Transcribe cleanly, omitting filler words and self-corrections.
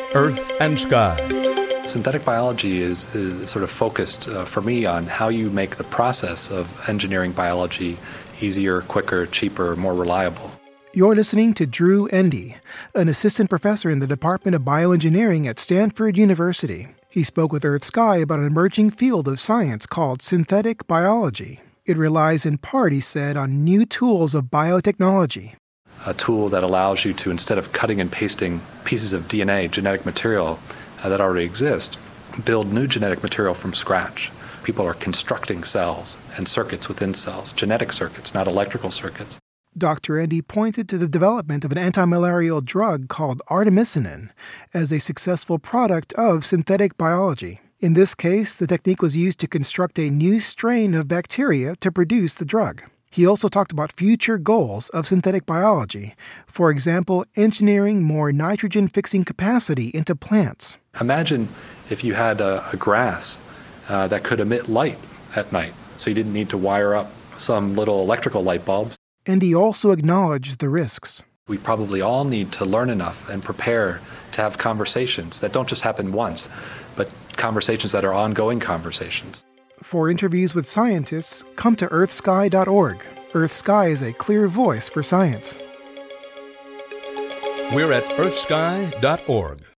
Earth and Sky. Synthetic biology is sort of focused for me on how you make the process of engineering biology easier, quicker, cheaper, more reliable. You're listening to Drew Endy, an assistant professor in the Department of Bioengineering at Stanford University. He spoke with Earth Sky about an emerging field of science called synthetic biology. It relies in part, he said, on new tools of biotechnology. A tool that allows you to, instead of cutting and pasting pieces of DNA, genetic material that already exist, build new genetic material from scratch. People are constructing cells and circuits within cells, genetic circuits, not electrical circuits. Dr. Endy pointed to the development of an antimalarial drug called artemisinin as a successful product of synthetic biology. In this case, the technique was used to construct a new strain of bacteria to produce the drug. He also talked about future goals of synthetic biology, for example, engineering more nitrogen-fixing capacity into plants. Imagine if you had a grass that could emit light at night, so you didn't need to wire up some little electrical light bulbs. And he also acknowledged the risks. We probably all need to learn enough and prepare to have conversations that don't just happen once, but conversations that are ongoing conversations. For interviews with scientists, come to earthsky.org. EarthSky is a clear voice for science. We're at earthsky.org.